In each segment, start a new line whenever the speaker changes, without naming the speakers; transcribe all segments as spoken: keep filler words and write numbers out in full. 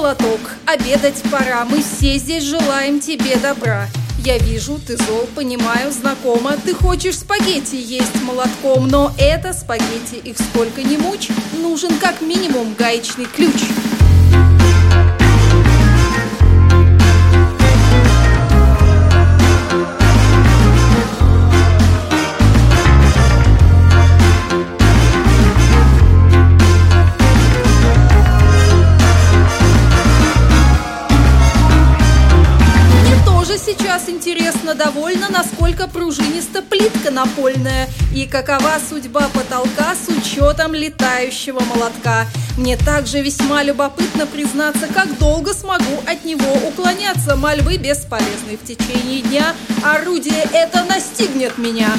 молоток, обедать пора. Мы все здесь желаем тебе добра. Я вижу, ты зол, понимаю, знакомо. Ты хочешь спагетти есть молотком, но это спагетти, их сколько ни мучь, нужен как минимум гаечный ключ. Сейчас интересно довольно, насколько пружиниста плитка напольная и какова судьба потолка с учетом летающего молотка. Мне также весьма любопытно признаться, как долго смогу от него уклоняться. Мольбы бесполезны в течение дня, орудие это настигнет меня.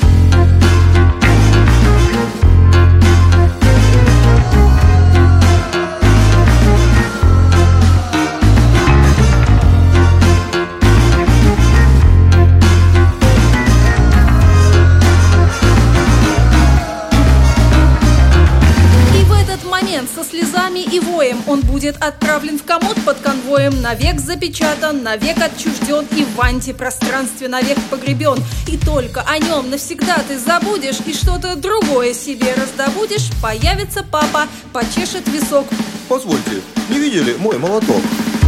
Со слезами и воем он будет отправлен в комод под конвоем, навек запечатан, навек отчужден и в антипространстве навек погребен. И только о нем навсегда ты забудешь и что-то другое себе раздобудешь. Появится папа, почешет висок.
Позвольте, не видели мой молоток?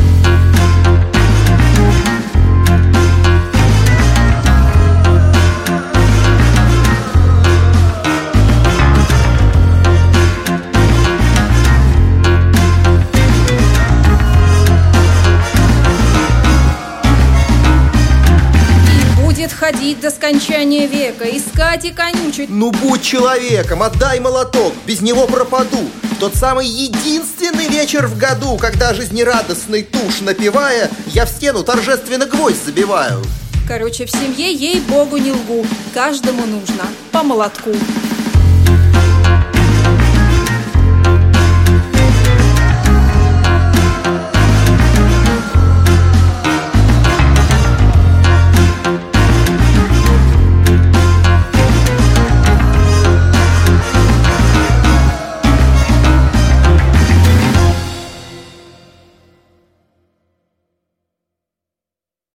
Ходить до скончания века, искать и конючить.
Ну будь человеком, отдай молоток, без него пропаду. Тот самый единственный вечер в году, когда жизнерадостный тушь напевая, я в стену торжественно гвоздь забиваю.
Короче, в семье, ей-богу, не лгу, каждому нужно по молотку.